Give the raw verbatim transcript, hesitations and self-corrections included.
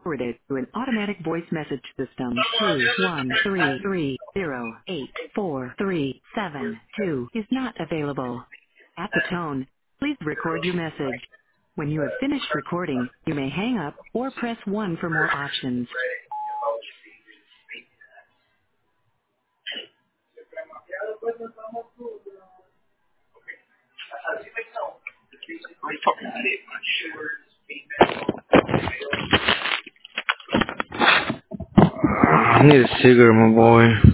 Forwarded to an automatic voice message system. two one three three zero eight four three seven two is not available. At the tone, please record your message. When you have finished recording, you may hang up or press one for more options. I'm fucking sick. I need a cigarette, my boy.